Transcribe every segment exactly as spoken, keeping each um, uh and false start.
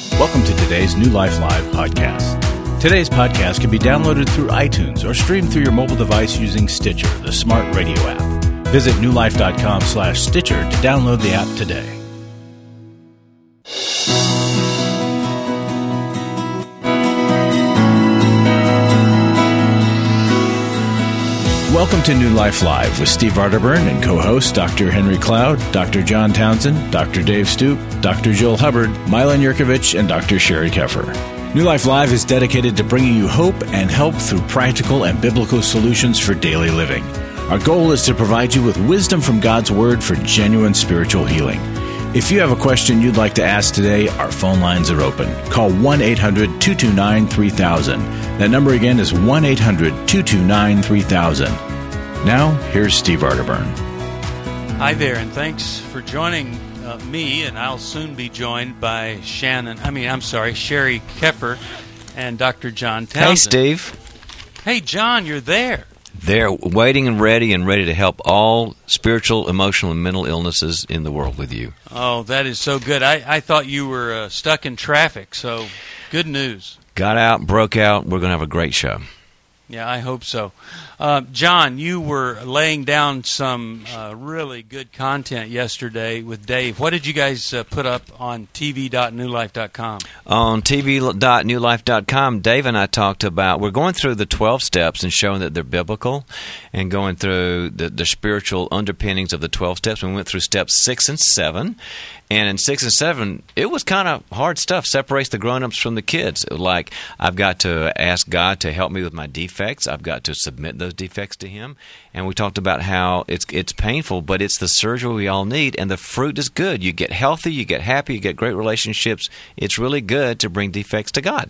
Welcome to today's New Life Live podcast. Today's podcast can be downloaded through iTunes or streamed through your mobile device using Stitcher, the smart radio app. Visit newlife.com slash Stitcher to download the app today. Welcome to New Life Live with Steve Arterburn and co-host Doctor Henry Cloud, Doctor John Townsend, Doctor Dave Stoop, Doctor Joel Hubbard, Milan Yurkovich, and Doctor Sherry Keffer. New Life Live is dedicated to bringing you hope and help through practical and biblical solutions for daily living. Our goal is to provide you with wisdom from God's Word for genuine spiritual healing. If you have a question you'd like to ask today, our phone lines are open. Call one eight hundred two two nine three thousand. That number again is one eight hundred two two nine three thousand. Now, here's Steve Arterburn. Hi there, and thanks for joining uh, me, and I'll soon be joined by Shannon, I mean, I'm sorry, Sherry Keffer and Doctor John Townsend. Hey, Steve. Hey, John, you're there. They're waiting and ready and ready to help all spiritual, emotional, and mental illnesses in the world with you. Oh, that is so good. I, I thought you were uh, stuck in traffic, so good news. Got out, broke out. We're going to have a great show. Yeah, I hope so. Uh, John, you were laying down some uh, really good content yesterday with Dave. What did you guys uh, put up on t v dot new life dot com? On t v dot new life dot com, Dave and I talked about, we're going through the twelve steps and showing that they're biblical and going through the, the spiritual underpinnings of the twelve steps. We went through steps six and seven. And in six and seven, it was kind of hard stuff. Separates the grown-ups from the kids. Like, I've got to ask God to help me with my defects. I've got to submit those defects to Him. And we talked about how it's it's painful, but it's the surgery we all need. And the fruit is good. You get healthy, you get happy, you get great relationships. It's really good to bring defects to God.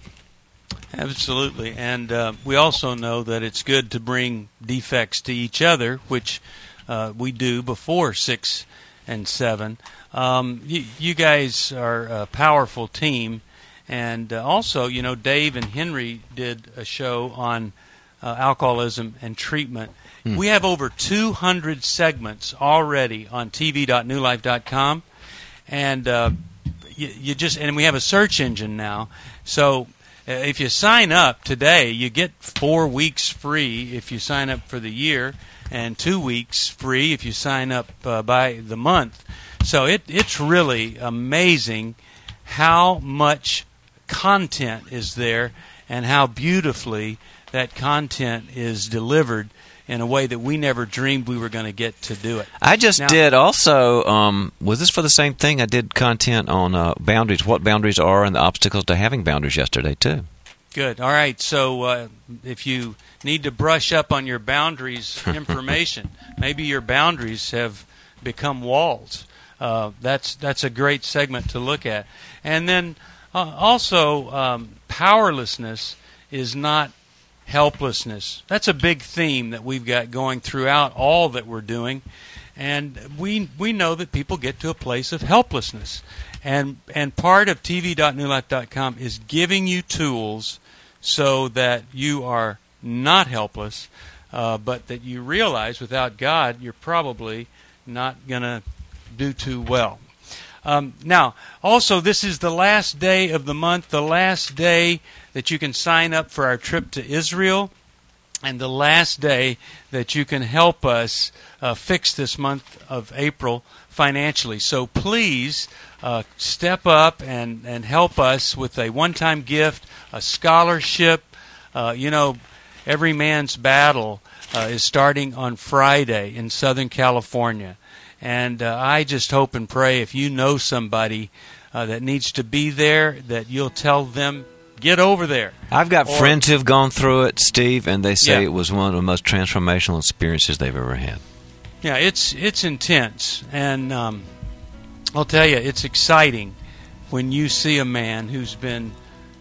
Absolutely. And uh, we also know that it's good to bring defects to each other, which uh, we do before six and seven. Um, you, you guys are a powerful team, and uh, also, you know, Dave and Henry did a show on uh, alcoholism and treatment. Mm. We have over two hundred segments already on t v dot new life dot com, and uh, you, you just and we have a search engine now. So uh, if you sign up today, you get four weeks free if you sign up for the year, and two weeks free if you sign up uh, by the month. So it, it's really amazing how much content is there and how beautifully that content is delivered in a way that we never dreamed we were going to get to do it. I just now, did also, um, was this for the same thing? I did content on uh, boundaries, what boundaries are and the obstacles to having boundaries yesterday too. Good. All right. So uh, if you need to brush up on your boundaries information, maybe your boundaries have become walls. Uh, that's that's a great segment to look at. And then uh, also, um, powerlessness is not helplessness. That's a big theme that we've got going throughout all that we're doing. And we we know that people get to a place of helplessness. And and part of t v dot new life dot com is giving you tools so that you are not helpless, uh, but that you realize without God, you're probably not going to do too well. Um, now, also, this is the last day of the month, the last day that you can sign up for our trip to Israel, and the last day that you can help us uh, fix this month of April financially. So please uh, step up and, and help us with a one-time gift, a scholarship. Uh, you know, Every Man's Battle uh, is starting on Friday in Southern California. And uh, I just hope and pray if you know somebody uh, that needs to be there, that you'll tell them, get over there. I've got or, friends who've gone through it, Steve, and they say yeah. it was one of the most transformational experiences they've ever had. Yeah, it's it's intense. And um, I'll tell you, it's exciting when you see a man who's been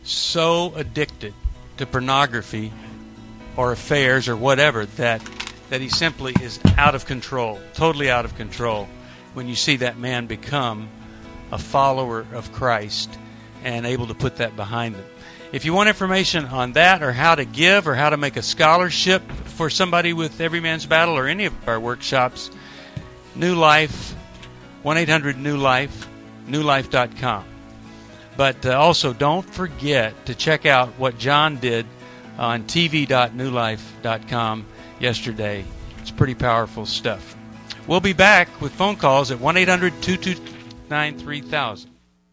so addicted to pornography or affairs or whatever that that he simply is out of control, totally out of control, when you see that man become a follower of Christ and able to put that behind them. If you want information on that or how to give or how to make a scholarship for somebody with Every Man's Battle or any of our workshops, New Life, one eight hundred new life, new life dot com. But uh, also, don't forget to check out what John did on T V dot new life dot com yesterday. It's pretty powerful stuff. We'll be back with phone calls at one eight hundred two two nine three thousand.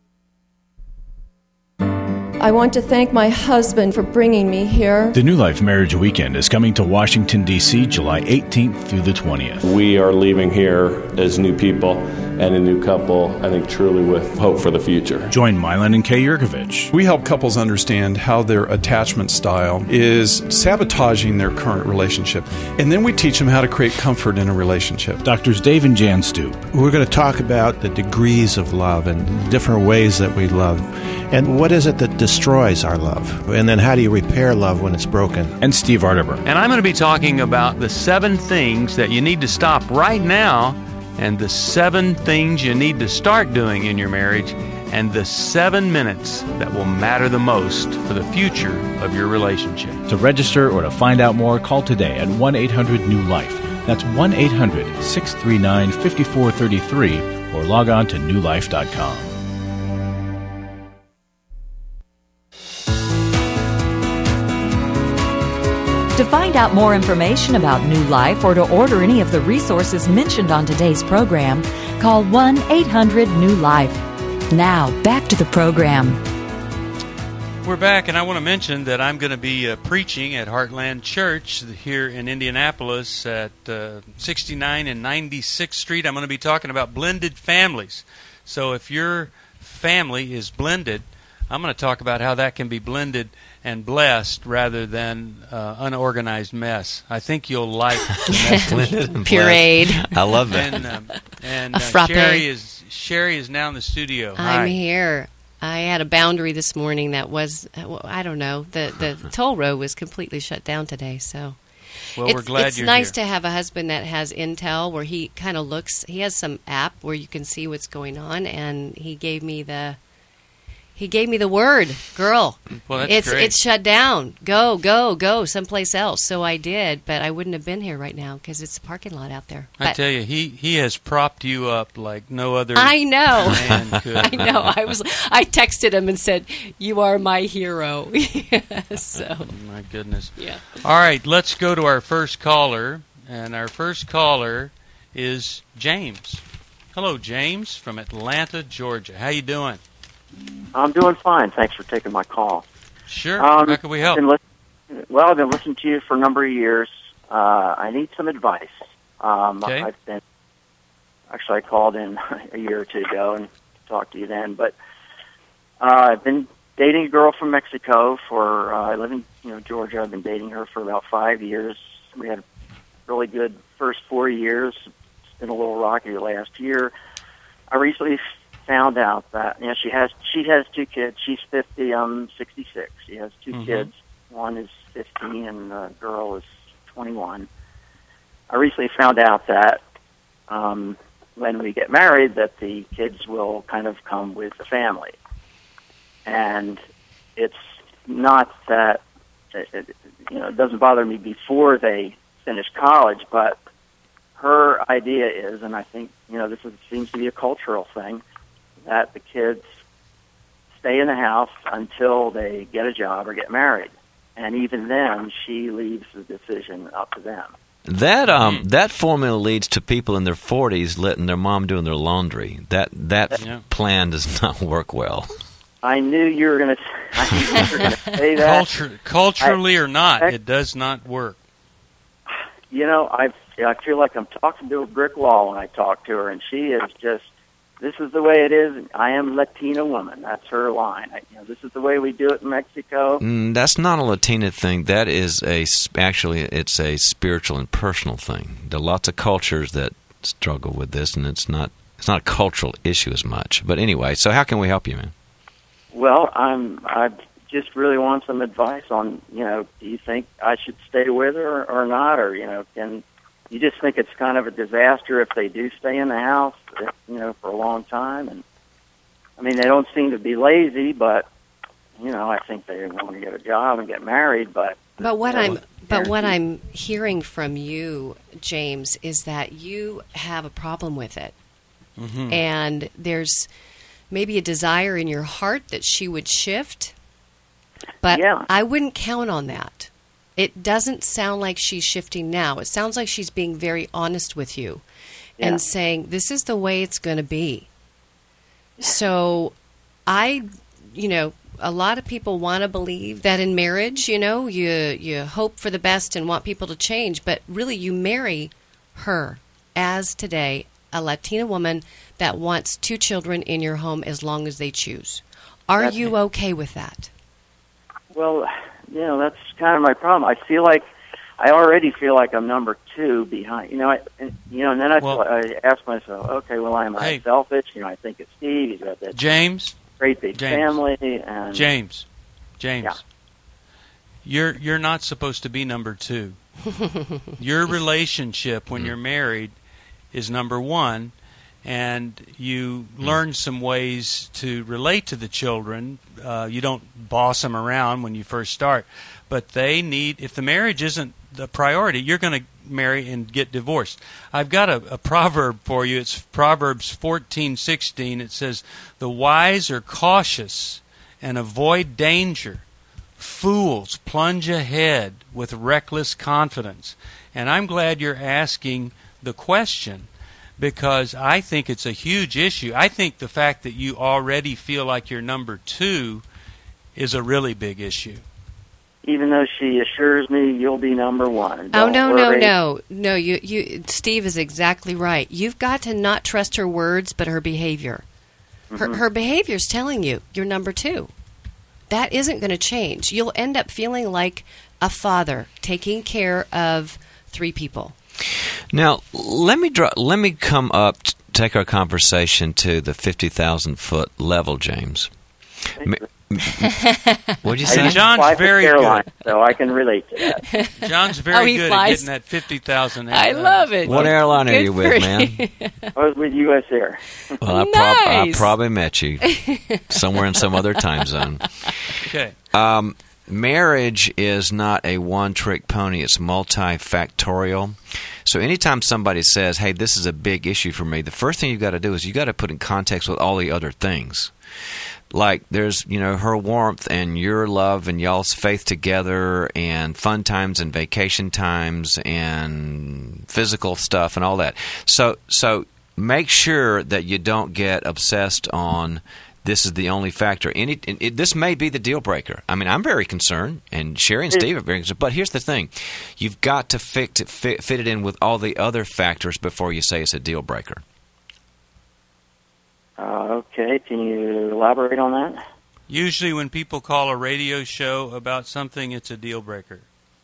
I want to thank my husband for bringing me here. The New Life Marriage Weekend is coming to Washington, D C July eighteenth through the twentieth. We are leaving here as new people and a new couple, I think truly with hope for the future. Join Milan and Kay Yurkovich. We help couples understand how their attachment style is sabotaging their current relationship. And then we teach them how to create comfort in a relationship. Doctors Dave and Jan Stoop. We're going to talk about the degrees of love and different ways that we love. And what is it that destroys our love? And then how do you repair love when it's broken? And Steve Arterburn. And I'm going to be talking about the seven things that you need to stop right now, and the seven things you need to start doing in your marriage, and the seven minutes that will matter the most for the future of your relationship. To register or to find out more, call today at one eight hundred new life. That's one eight hundred six three nine five four three three or log on to new life dot com. To find out more information about New Life or to order any of the resources mentioned on today's program, call one eight hundred new life. Now, back to the program. We're back, and I want to mention that I'm going to be uh, preaching at Heartland Church here in Indianapolis at uh, sixty-nine and ninety-sixth Street. I'm going to be talking about blended families. So if your family is blended, I'm going to talk about how that can be blended and blessed rather than uh, unorganized mess. I think you'll like the message. Pureed. I love that. And, um, and a uh, frappe. Sherry is Sherry is now in the studio. I'm Hi. here. I had a boundary this morning that was, I don't know, the, the toll road was completely shut down today, so... Well, it's, we're glad it's you're nice here. to have a husband that has intel where he kind of looks, he has some app where you can see what's going on, and he gave me the... He gave me the word, girl. Well, that's it's great. it's shut down. Go, go, go someplace else. So I did, but I wouldn't have been here right now because it's a parking lot out there. I But tell you, he, he has propped you up like no other I know. man could. I know. I was. I texted him and said, "You are my hero." So. Oh, my goodness. Yeah. All right, let's go to our first caller, and our first caller is James. Hello, James from Atlanta, Georgia. How you doing? I'm doing fine. Thanks for taking my call. Sure. Um, How can we help? I've been listen- well, I've been listening to you for a number of years. Uh, I need some advice. Um, Okay. I've been actually I called in a year or two ago and talked to you then, but uh, I've been dating a girl from Mexico for uh, I live in you know Georgia. I've been dating her for about five years. We had a really good first four years. It's been a little rocky the last year. I recently found out that you know she has she has two kids. She's fifty. I'm sixty-six. She has two Mhm. kids. One is fifteen, and the girl is twenty-one. I recently found out that um, when we get married, that the kids will kind of come with the family, and it's not that it, it, you know it doesn't bother me before they finish college, but her idea is, and I think you know this is, seems to be a cultural thing, that the kids stay in the house until they get a job or get married. And even then, she leaves the decision up to them. That um that formula leads to people in their forties letting their mom doing their laundry. That that Yeah. plan does not work well. I knew you were going to say that. Culture, culturally I- or not, I- it does not work. You know, I I feel like I'm talking to a brick wall when I talk to her, and she is just, this is the way it is. I am Latina woman. That's her line. I, you know, this is the way we do it in Mexico. Mm, that's not a Latina thing. That is a actually it's a spiritual and personal thing. There are lots of cultures that struggle with this, and it's not it's not a cultural issue as much. But anyway, so how can we help you, man? Well, I'm. I just really want some advice on. You know, do you think I should stay with her or, or not, or you know, can you just think it's kind of a disaster if they do stay in the house, if, you know, for a long time? And I mean, they don't seem to be lazy, but you know, I think they want to get a job and get married. But But what you know, I'm but what I'm hearing from you, James, is that you have a problem with it. Mm-hmm. And there's maybe a desire in your heart that she would shift. But yeah. I wouldn't count on that. It doesn't sound like she's shifting now. It sounds like she's being very honest with you yeah. and saying, this is the way it's going to be. So I, you know, a lot of people want to believe that in marriage, you know, you you hope for the best and want people to change, but really you marry her as today a Latina woman that wants two children in your home as long as they choose. Are That's you okay with that? Well, you know, that's kind of my problem. I feel like I already feel like I'm number two behind. You know, I, and, you know, and then I, Well- feel, I ask myself, okay, well, am I Hey. selfish? You know, I think it's Steve. He's got that James, great big James. family, and James, James, Yeah. you're you're not supposed to be number two. Your relationship when you're married is number one, and you learn some ways to relate to the children. Uh, you don't boss them around when you first start, but they need, if the marriage isn't the priority, you're going to marry and get divorced. I've got a, a proverb for you. It's Proverbs fourteen sixteen. It says, "The wise are cautious and avoid danger. Fools plunge ahead with reckless confidence." And I'm glad you're asking the question, because I think it's a huge issue. I think the fact that you already feel like you're number two is a really big issue. even though she assures me you'll be number one. Oh, Don't no, worry. no, no. No, you, you, Steve is exactly right. You've got to not trust her words, but her behavior. Her, Mhm. her behavior is telling you you're number two. That isn't going to change. You'll end up feeling like a father taking care of three people. Now, let me draw, let me come up, t- take our conversation to the fifty thousand foot level, James. Ma- What'd you I say? used to John's fly for very Caroline, good. So I can relate to that. John's Oh, very he good flies. at getting that fifty thousand. I love it. What airline are Good you for with, you. man? I was with U S Air. Well, I, prob- I Nice. probably met you somewhere in some other time zone. Okay. Um, marriage is not a one-trick pony. It's multifactorial. So anytime somebody says, hey, this is a big issue for me, the first thing you've got to do is you've got to put in context with all the other things. Like there's, you know, her warmth and your love and y'all's faith together and fun times and vacation times and physical stuff and all that. So so make sure that you don't get obsessed on this is the only factor. Any, it, it, this may be the deal breaker. I mean, I'm very concerned, and Sherry and Steve are very concerned. But here's the thing. You've got to fit, fit, fit it in with all the other factors before you say it's a deal breaker. Uh, okay, can you elaborate on that? Usually when people call a radio show about something, it's a deal breaker.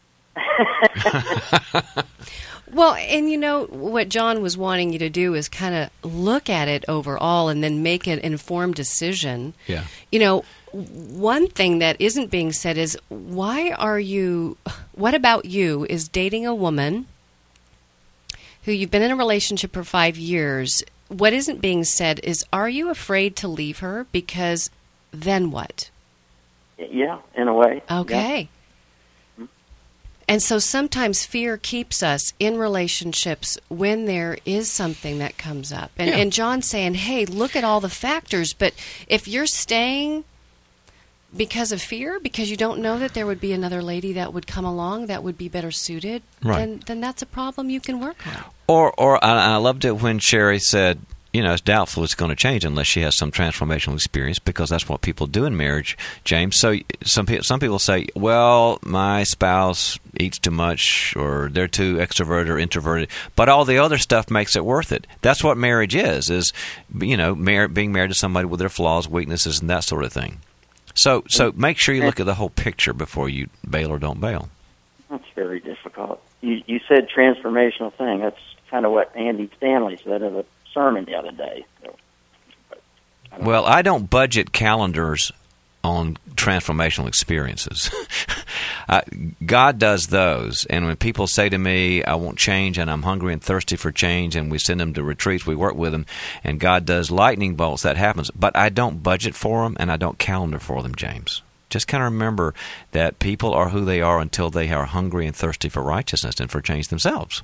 Well, and you know, what John was wanting you to do is kind of look at it overall and then make an informed decision. Yeah. You know, one thing that isn't being said is, why are you, what about you is dating a woman who you've been in a relationship for five years. What isn't being said is, are you afraid to leave her? Because then what? Yeah, in a way. Okay. Yeah. And so sometimes fear keeps us in relationships when there is something that comes up. And, Yeah. and John's saying, hey, look at all the factors. But if you're staying because of fear, because you don't know that there would be another lady that would come along that would be better suited, Right. then, then that's a problem you can work on. Or, or I, I loved it when Sherry said, you know, it's doubtful it's going to change unless she has some transformational experience, because that's what people do in marriage, James. So some people, some people say, well, my spouse eats too much, or they're too extroverted or introverted, but all the other stuff makes it worth it. That's what marriage is, is, you know, mar- being married to somebody with their flaws, weaknesses, and that sort of thing. So, so make sure you look at the whole picture before you bail or don't bail. That's very difficult. You, you said transformational thing. That's kind of what Andy Stanley said in a sermon the other day. So, but I don't Well, know. I don't budget calendars on transformational experiences. uh, God does those. And when people say to me, I want change and I'm hungry and thirsty for change, and we send them to retreats, we work with them, and God does lightning bolts, that happens. But I don't budget for them and I don't calendar for them, James. Just kind of remember that people are who they are until they are hungry and thirsty for righteousness and for change themselves.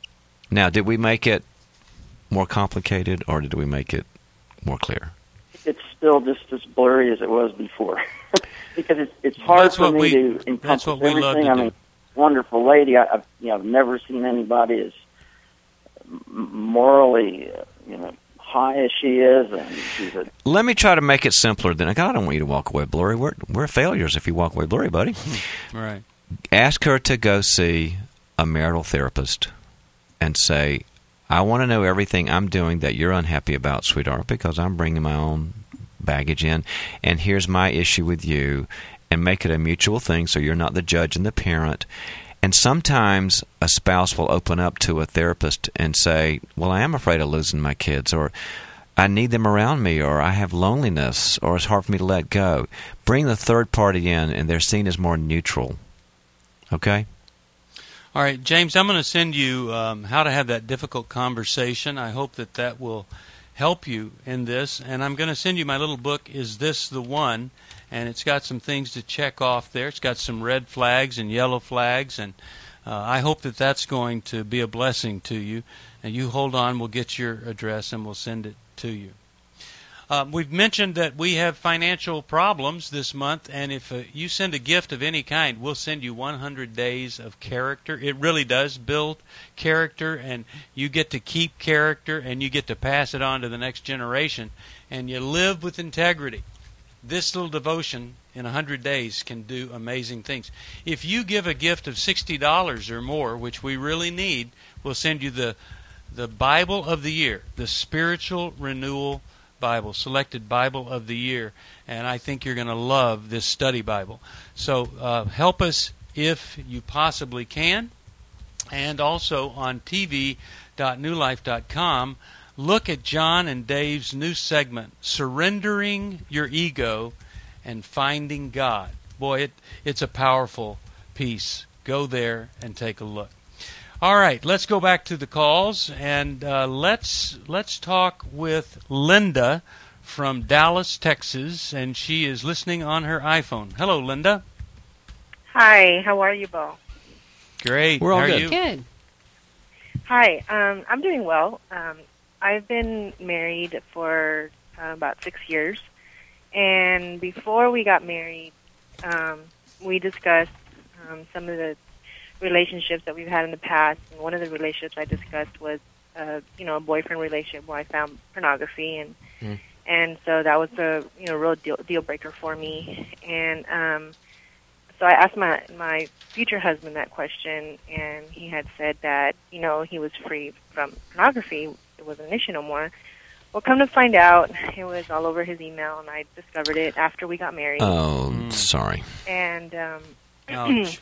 Now, did we make it more complicated or did we make it more clear? It's still just as blurry as it was before. Because it's it's hard that's for me we, to encompass what we everything. love to I do. mean, wonderful lady. I, I've you know I've never seen anybody as morally uh, you know high as she is, and she's a. Let me try to make it simpler. Then God, I don't want you to walk away blurry. We're we're failures if you walk away blurry, buddy. Right. Ask her to go see a marital therapist and say, I want to know everything I'm doing that you're unhappy about, sweetheart, because I'm bringing my own baggage in, and here's my issue with you, and make it a mutual thing so you're not the judge and the parent. And sometimes a spouse will open up to a therapist and say, well, I am afraid of losing my kids, or I need them around me, or I have loneliness, or it's hard for me to let go. Bring the third party in, and they're seen as more neutral. Okay? All right, James, I'm going to send you um, how to have that difficult conversation. I hope that that will help you in this. And I'm going to send you my little book, Is This the One? And it's got some things to check off there. It's got some red flags and yellow flags. And uh, I hope that that's going to be a blessing to you. And you hold on. We'll get your address and we'll send it to you. Um, we've mentioned that we have financial problems this month, and if uh, you send a gift of any kind, we'll send you one hundred days of character. It really does build character, and you get to keep character, and you get to pass it on to the next generation, and you live with integrity. This little devotion in one hundred days can do amazing things. If you give a gift of sixty dollars or more, which we really need, we'll send you the, the Bible of the Year, the Spiritual Renewal Bible, selected Bible of the Year, and I think you're going to love this study Bible. So uh, help us if you possibly can, and also on T V dot new life dot com, look at John and Dave's new segment, Surrendering Your Ego and Finding God. Boy, it, it's a powerful piece. Go there and take a look. All right, let's go back to the calls, and uh, let's let's talk with Linda from Dallas, Texas, and she is listening on her iPhone. Hello, Linda. Hi, how are you both? Great. We're all how are good. you? Good. Hi, um, I'm doing well. Um, I've been married for uh, about six years, and before we got married, um, we discussed um, some of the relationships that we've had in the past, and one of the relationships I discussed was, uh, you know, a boyfriend relationship where I found pornography, and Mm. and so that was a you know real deal, deal breaker for me. And um, so I asked my my future husband that question, and he had said that you know he was free from pornography; it wasn't an issue no more. Well, come to find out, it was all over his email, and I discovered it after we got married. Oh, mm. sorry. And um, Ouch.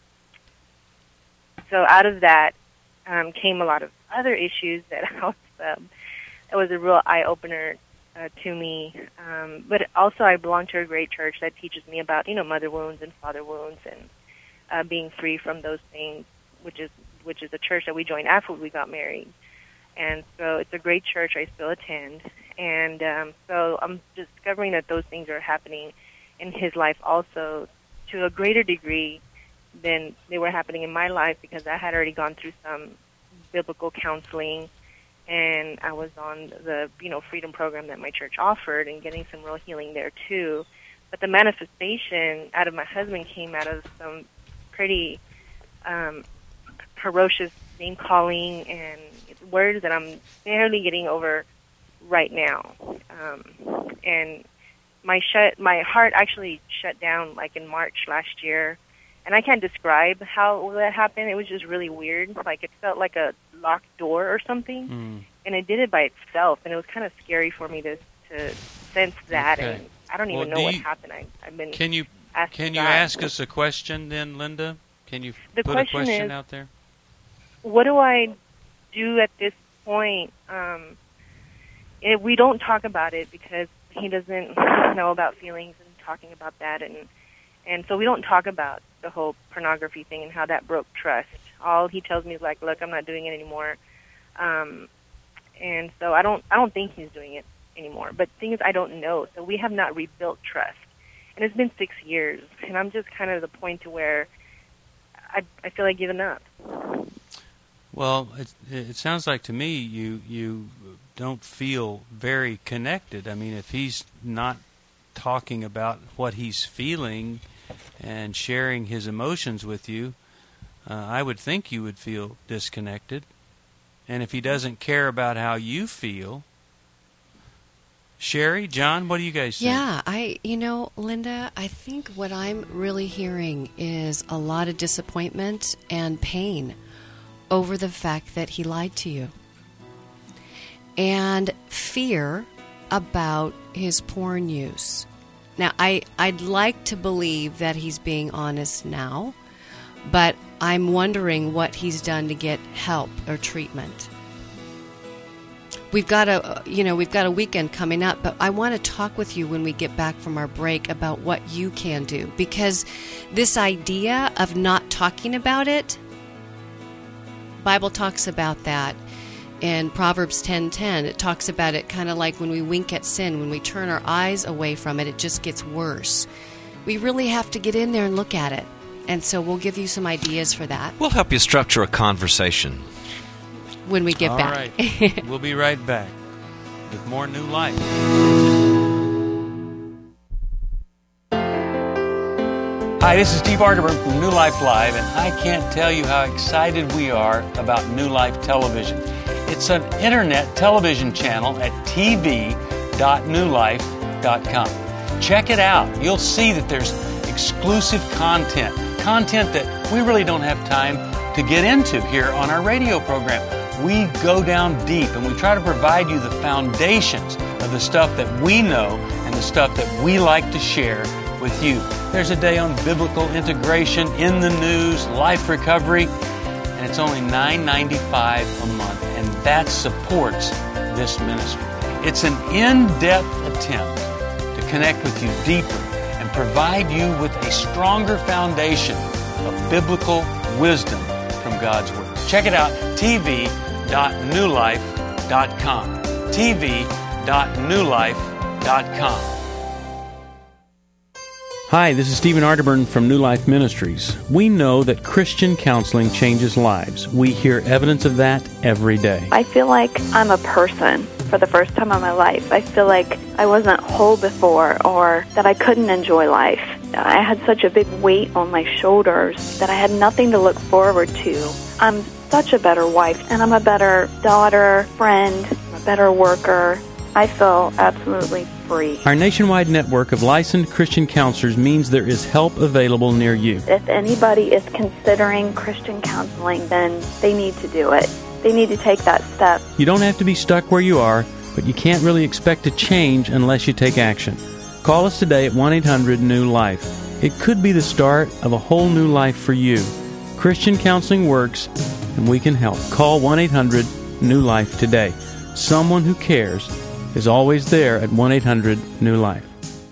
so out of that um, came a lot of other issues that I was, um, it was a real eye-opener uh, to me. Um, but also I belong to a great church that teaches me about, you know, mother wounds and father wounds and uh, being free from those things, which is which is a church that we joined after we got married. And so it's a great church I still attend. And um, so I'm discovering that those things are happening in his life also to a greater degree than they were happening in my life, because I had already gone through some biblical counseling, and I was on the you know freedom program that my church offered and getting some real healing there too. But the manifestation out of my husband came out of some pretty um, ferocious name calling and words that I'm barely getting over right now. Um, and my shut my heart actually shut down like in March last year. And I can't describe how that happened. It was just really weird. Like it felt like a locked door or something. Mm. And it did it by itself. And it was kind of scary for me to to sense that. Okay. And I don't even Well, know do what you- happened. I, I've been Can you asking can you God. ask us a question then, Linda? Can you The put question a question is- out there? What do I do at this point? Um, it, we don't talk about it because he doesn't know about feelings and talking about that. And, and so we don't talk about the whole pornography thing and how that broke trust. All he tells me is like, look, I'm not doing it anymore. Um, and so I don't, I don't think he's doing it anymore. But the thing is, I don't know. So we have not rebuilt trust. And it's been six years. And I'm just kind of at the point to where I, I feel like giving up. Well, it, it sounds like to me you you don't feel very connected. I mean, if he's not talking about what he's feeling and sharing his emotions with you, uh, I would think you would feel disconnected. And if he doesn't care about how you feel, Sherry, John, what do you guys think? Yeah, I, you know, Linda, I think what I'm really hearing is a lot of disappointment and pain over the fact that he lied to you. And fear about his porn use. Now, I, I'd like to believe that he's being honest now, but I'm wondering what he's done to get help or treatment. We've got a, you know, we've got a weekend coming up, but I want to talk with you when we get back from our break about what you can do, because this idea of not talking about it, Bible talks about that in Proverbs ten ten. It talks about it kind of like when we wink at sin, when we turn our eyes away from it, it just gets worse. We really have to get in there and look at it, and so we'll give you some ideas for that. We'll help you structure a conversation when we get All back. Right. We'll be right back with more New Life. Hi, this is Steve Arterburn from New Life Live, and I can't tell you how excited we are about New Life Television. It's an internet television channel at t v dot new life dot com. Check it out. You'll see that there's exclusive content, content that we really don't have time to get into here on our radio program. We go down deep and we try to provide you the foundations of the stuff that we know and the stuff that we like to share with you. There's a day on biblical integration, in the news, life recovery, and it's only nine ninety-five a month, and that supports this ministry. It's an in-depth attempt to connect with you deeper and provide you with a stronger foundation of biblical wisdom from God's Word. Check it out, t v dot new life dot com. t v dot new life dot com. Hi, this is Stephen Arterburn from New Life Ministries. We know that Christian counseling changes lives. We hear evidence of that every day. I feel like I'm a person for the first time in my life. I feel like I wasn't whole before, or that I couldn't enjoy life. I had such a big weight on my shoulders that I had nothing to look forward to. I'm such a better wife, and I'm a better daughter, friend, a better worker. I feel absolutely free. Our nationwide network of licensed Christian counselors means there is help available near you. If anybody is considering Christian counseling, then they need to do it. They need to take that step. You don't have to be stuck where you are, but you can't really expect to change unless you take action. Call us today at one eight hundred new life. It could be the start of a whole new life for you. Christian counseling works, and we can help. Call one eight hundred new life today. Someone who cares is always there at one eight hundred new life.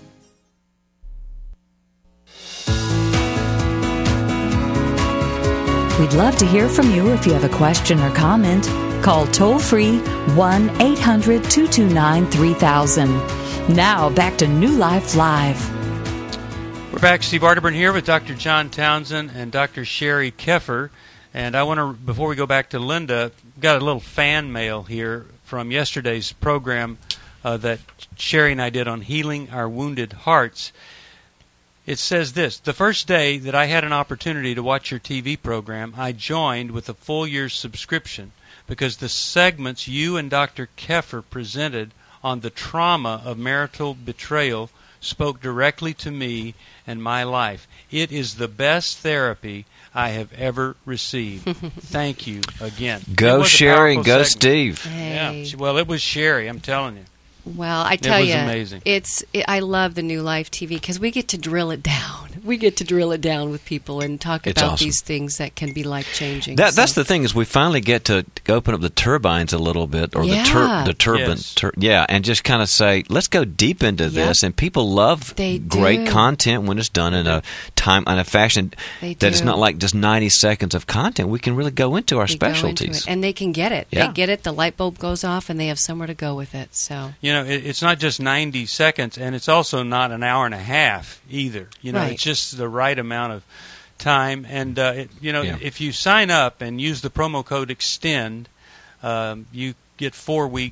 We'd love to hear from you if you have a question or comment. Call toll-free one eight hundred two two nine three thousand. Now, back to New Life Live. We're back. Steve Arterburn here with Doctor John Townsend and Doctor Sherry Keffer. And I want to, before we go back to Linda, got a little fan mail here from yesterday's program uh, that Sherry and I did on healing our wounded hearts. It says this: the first day that I had an opportunity to watch your T V program, I joined with a full year's subscription because the segments you and Doctor Keffer presented on the trauma of marital betrayal spoke directly to me and my life. It is the best therapy I have ever received. Thank you again. Go Sherry, go Steve. Hey. Yeah. Well, it was Sherry, I'm telling you. Well, I tell you, it was amazing. It's it, I love the New Life T V because we get to drill it down. We get to drill it down with people and talk It's about awesome. these things that can be life changing. That, so. That's the thing, is we finally get to open up the turbines a little bit, or Yeah. the tur- the turbine, Yes. tur- yeah, and just kind of say, let's go deep into Yep. this. And people love They great do. content when it's done in a time, in a fashion They that it's do. not like just ninety seconds of content. We can really go into our They go into specialties. it, and they can get it. Yeah. They get it. The light bulb goes off, and they have somewhere to go with it. So You know, it, it's not just ninety seconds, and it's also not an hour and a half either. You know, Right. it's just the right amount of time. And, uh, it, you know, Yeah. if you sign up and use the promo code EXTEND, um, you get four weeks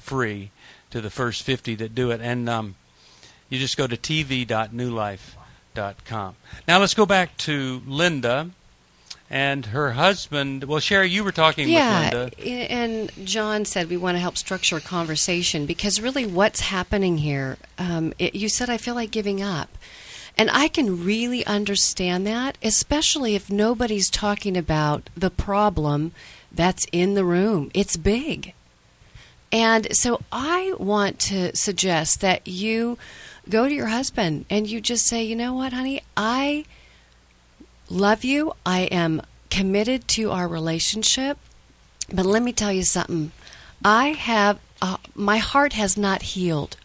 free to the first fifty that do it. And um, you just go to t v dot new life dot com. Now let's go back to Linda and her husband. Well, Sherry, you were talking yeah, with Linda. Yeah, and John said we want to help structure a conversation because really what's happening here, um, it, you said, I feel like giving up. And I can really understand that, especially if nobody's talking about the problem that's in the room. It's big. And so I want to suggest that you go to your husband and you just say, you know what, honey, I love you. I am committed to our relationship. But let me tell you something. I have, uh, my heart has not healed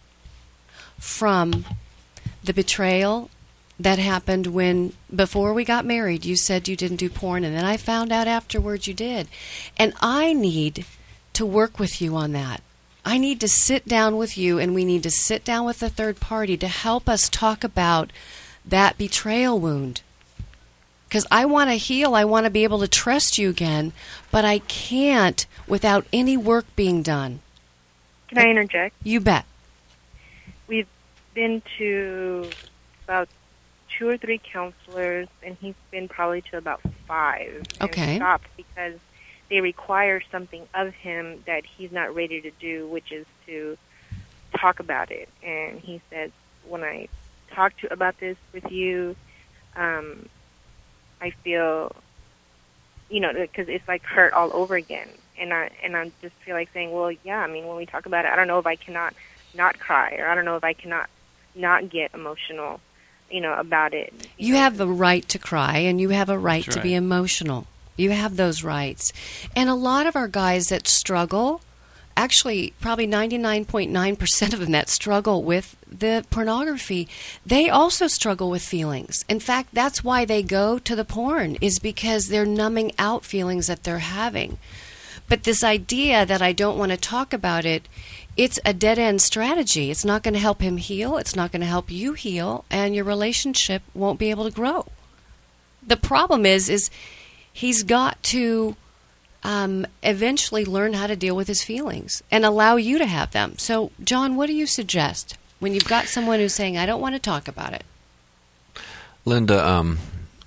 from the betrayal that happened when, before we got married, you said you didn't do porn, and then I found out afterwards you did. And I need to work with you on that. I need to sit down with you, and we need to sit down with a third party to help us talk about that betrayal wound. Because I want to heal, I want to be able to trust you again, but I can't without any work being done. Can I interject? You bet. We've been to about two or three counselors, and he's been probably to about five. Okay. And stopped because they require something of him that he's not ready to do, which is to talk about it. And he says, when I talk to about this with you, um, I feel, you know, because it's like hurt all over again. And I and I just feel like saying, well, yeah, I mean, when we talk about it, I don't know if I cannot not cry, or I don't know if I cannot not get emotional, you know, about it. You, you know? have the right to cry, and you have a right That's to right. be emotional. You have those rights. And a lot of our guys that struggle, actually probably ninety-nine point nine percent of them that struggle with the pornography, they also struggle with feelings. In fact, that's why they go to the porn, is because they're numbing out feelings that they're having. But this idea that I don't want to talk about it, it's a dead-end strategy. It's not going to help him heal. It's not going to help you heal, and your relationship won't be able to grow. The problem is, is he's got to um, eventually learn how to deal with his feelings and allow you to have them. So, John, what do you suggest when you've got someone who's saying, I don't want to talk about it? Linda, um,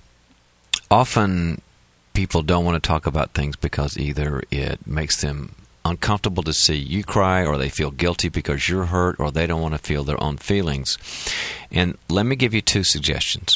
often people don't want to talk about things because either it makes them uncomfortable to see you cry, or they feel guilty because you're hurt, or they don't want to feel their own feelings. And let me give you two suggestions.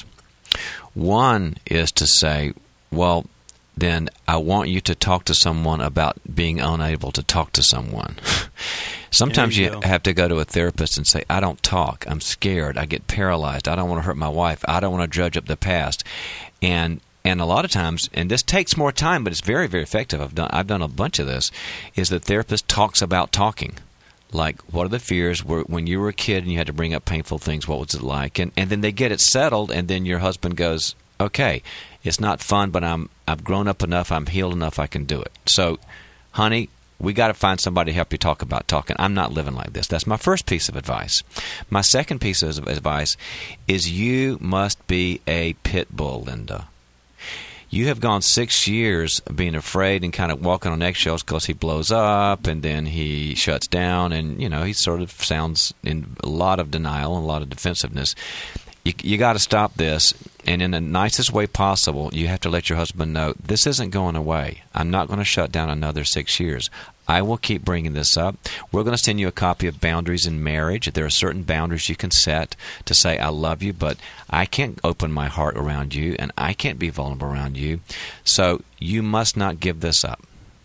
One is to say, well, then I want you to talk to someone about being unable to talk to someone. Sometimes you, you have to go to a therapist and say, I don't talk. I'm scared. I get paralyzed. I don't want to hurt my wife. I don't want to dredge up the past. And and a lot of times, and this takes more time, but it's very, very effective. I've done I've done a bunch of this, is the therapist talks about talking. Like, what are the fears? When you were a kid and you had to bring up painful things, what was it like? And and then they get it settled, and then your husband goes, okay, it's not fun, but I'm I've grown up enough, I'm healed enough, I can do it. So, honey, we got to find somebody to help you talk about talking. I'm not living like this. That's my first piece of advice. My second piece of advice is you must be a pit bull, Linda. You have gone six years being afraid and kind of walking on eggshells because he blows up and then he shuts down, and, you know, he sort of sounds in a lot of denial and a lot of defensiveness. You, you got to stop this, and in the nicest way possible, you have to let your husband know, this isn't going away. I'm not going to shut down another six years. I will keep bringing this up. We're going to send you a copy of Boundaries in Marriage. There are certain boundaries you can set to say, I love you, but I can't open my heart around you, and I can't be vulnerable around you. So you must not give this up.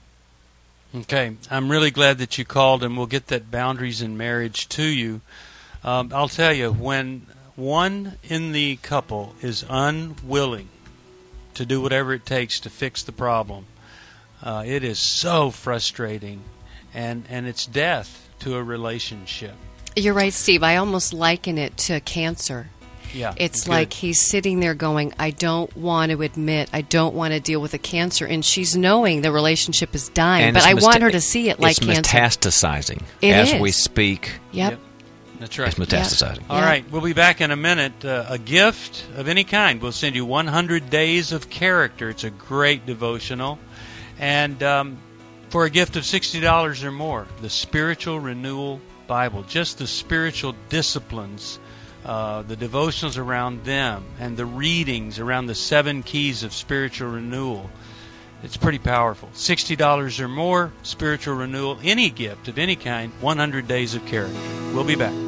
Okay. I'm really glad that you called, and we'll get that Boundaries in Marriage to you. Um, I'll tell you, when one in the couple is unwilling to do whatever it takes to fix the problem, Uh, it is so frustrating, and, and it's death to a relationship. You're right, Steve. I almost liken it to cancer. Yeah, it's good. like he's sitting there going, I don't want to admit, I don't want to deal with the cancer, and she's knowing the relationship is dying, And but I meta- want her to see it like it's cancer. It's metastasizing It as is. we speak. Yep. Yep. That's right. It's metastasizing. Yep. All Yep. right, we'll be back in a minute. Uh, a gift of any kind. We'll send you one hundred Days of Character. It's a great devotional. And um, for a gift of sixty dollars or more, the Spiritual Renewal Bible, just the spiritual disciplines, uh, the devotionals around them, and the readings around the seven keys of spiritual renewal. It's pretty powerful. sixty dollars or more, spiritual renewal, any gift of any kind, one hundred days of character. We'll be back.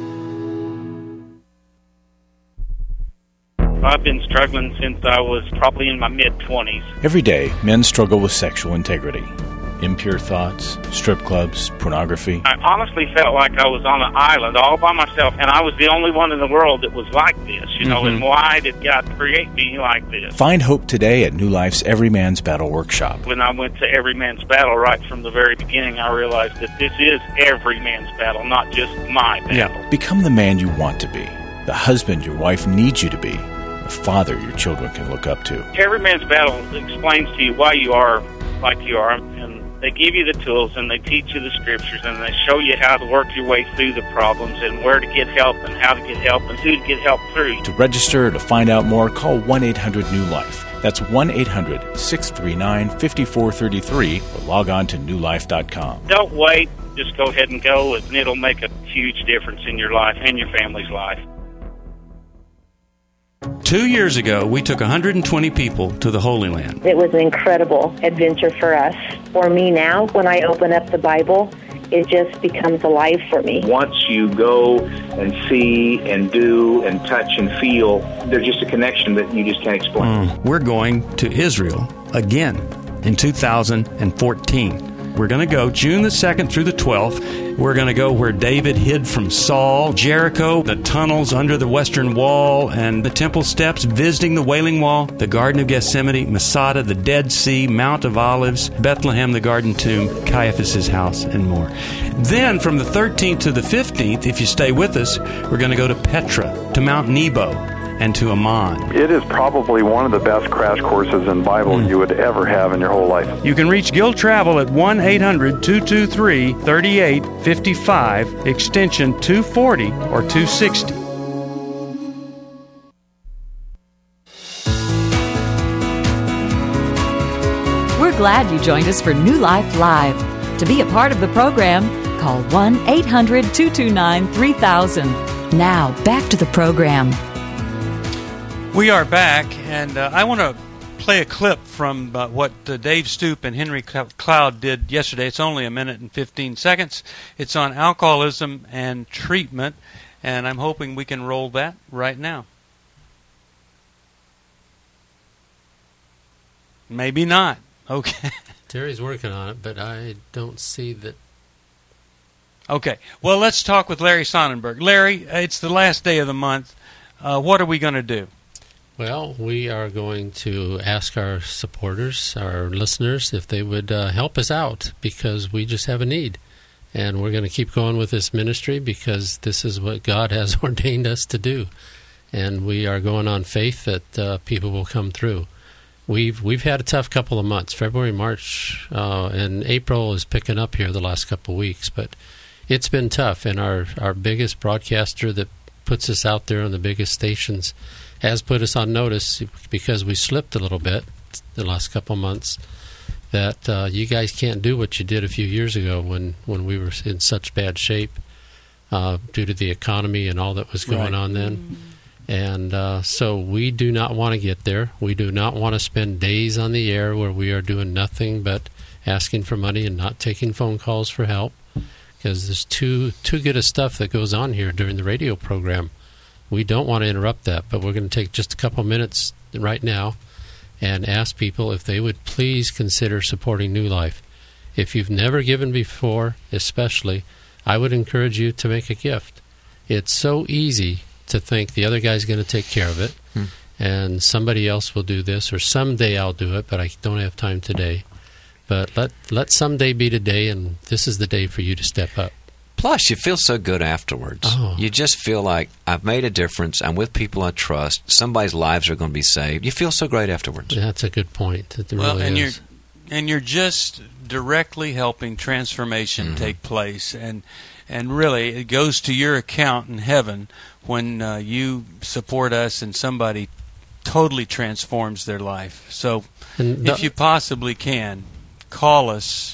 I've been struggling since I was probably in my mid-twenties. Every day, men struggle with sexual integrity. Impure thoughts, strip clubs, pornography. I honestly felt like I was on an island all by myself, and I was the only one in the world that was like this, you know, Mm-hmm. and why did God create me like this? Find hope today at New Life's Every Man's Battle Workshop. When I went to Every Man's Battle right from the very beginning, I realized that this is every man's battle, not just my battle. Become the man you want to be, the husband your wife needs you to be, the father your children can look up to. Every Man's Battle explains to you why you are like you are, and they give you the tools, and they teach you the scriptures, and they show you how to work your way through the problems, and where to get help, and how to get help, and who to get help through. To register or to find out more, call one eight hundred new life. That's one eight hundred six three nine five four three three, or log on to new life dot com. Don't wait. Just go ahead and go, and it'll make a huge difference in your life and your family's life. Two years ago, we took one hundred twenty people to the Holy Land. It was an incredible adventure for us. For me now, when I open up the Bible, it just becomes alive for me. Once you go and see and do and touch and feel, there's just a connection that you just can't explain. Mm. We're going to Israel again in two thousand fourteen. We're going to go June the second through the twelfth. We're going to go where David hid from Saul, Jericho, the tunnels under the Western Wall, and the temple steps, visiting the Wailing Wall, the Garden of Gethsemane, Masada, the Dead Sea, Mount of Olives, Bethlehem, the Garden Tomb, Caiaphas' house, and more. Then, from the thirteenth to the fifteenth, if you stay with us, we're going to go to Petra, to Mount Nebo, and to Amman. It is probably one of the best crash courses in Bible mm. you would ever have in your whole life. You can reach Guild Travel at one eight hundred two two three three eight five five, extension two forty or two sixty. We're glad you joined us for New Life Live. To be a part of the program, call one eight hundred two two nine three thousand. Now, back to the program. We are back, and uh, I want to play a clip from uh, what uh, Dave Stoop and Henry Cloud did yesterday. It's only a minute and fifteen seconds. It's on alcoholism and treatment, and I'm hoping we can roll that right now. Maybe not. Okay. Terry's working on it, but I don't see that. Okay. Well, let's talk with Larry Sonnenberg. Larry, it's the last day of the month. Uh, what are we going to do? Well, we are going to ask our supporters, our listeners, if they would uh, help us out, because we just have a need. And we're going to keep going with this ministry because this is what God has ordained us to do. And we are going on faith that uh, people will come through. We've we've had a tough couple of months. February, March, uh, and April is picking up here the last couple of weeks. But it's been tough. And our, our biggest broadcaster that puts us out there on the biggest stations has put us on notice because we slipped a little bit the last couple months that uh, you guys can't do what you did a few years ago when, when we were in such bad shape uh, due to the economy and all that was going right. on then. Mm-hmm. And uh, so we do not want to get there. We do not want to spend days on the air where we are doing nothing but asking for money and not taking phone calls for help, because there's too, too good of stuff that goes on here during the radio program. We don't want to interrupt that, but we're going to take just a couple minutes right now and ask people if they would please consider supporting New Life. If you've never given before, especially, I would encourage you to make a gift. It's so easy to think the other guy's going to take care of it, hmm. and somebody else will do this, or someday I'll do it, but I don't have time today. But let, let someday be today, and this is the day for you to step up. Plus, you feel so good afterwards. Oh. You just feel like, I've made a difference. I'm with people I trust. Somebody's lives are going to be saved. You feel so great afterwards. That's a good point. It well, really and is. you're and you're just directly helping transformation mm-hmm. take place, and and really it goes to your account in heaven when uh, you support us and somebody totally transforms their life. So, and the, if you possibly can, call us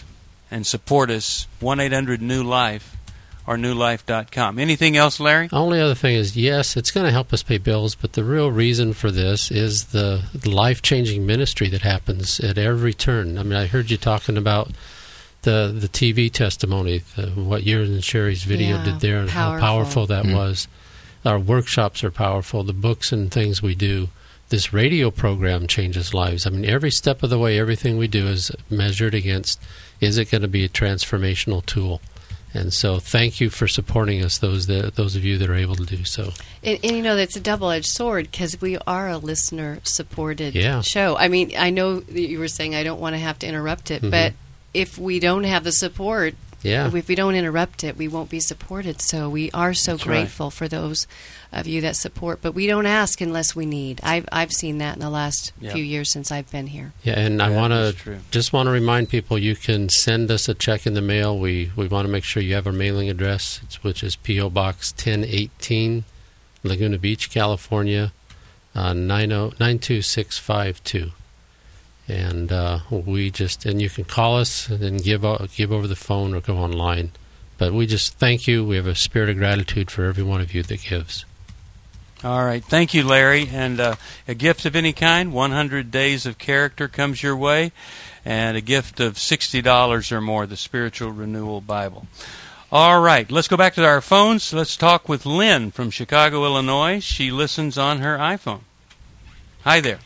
and support us, one eight hundred new life or new life dot com. Anything else, Larry? Only other thing is, yes, it's going to help us pay bills, but the real reason for this is the life-changing ministry that happens at every turn. I mean, I heard you talking about the the T V testimony, the, what yours and Sherry's video Yeah, did there, and powerful. how powerful that Mm. was. Our workshops are powerful. The books and things we do. This radio program changes lives. I mean, every step of the way, everything we do is measured against, is it going to be a transformational tool? And so thank you for supporting us, those that, those of you that are able to do so. And, and you know, that's a double-edged sword because we are a listener-supported Yeah. show. I mean, I know that you were saying I don't want to have to interrupt it, Mhm. but if we don't have the support, Yeah. if we don't interrupt it, we won't be supported. So we are so That's right. grateful for those of you that support. But we don't ask unless we need. I've, I've seen that in the last Yeah. few years since I've been here. Yeah, and I Yeah, want that's to true. just want to remind people you can send us a check in the mail. We we want to make sure you have our mailing address, it's- which is P O Box ten eighteen, Laguna Beach, California, uh, nine two six five two. And uh, we just and you can call us and give o- give over the phone or go online. But we just thank you. We have a spirit of gratitude for every one of you that gives. All right. Thank you, Larry. And uh, a gift of any kind, one hundred Days of Character comes your way, and a gift of sixty dollars or more, the Spiritual Renewal Bible. All right. Let's go back to our phones. Let's talk with Lynn from Chicago, Illinois. She listens on her iPhone. Hi there.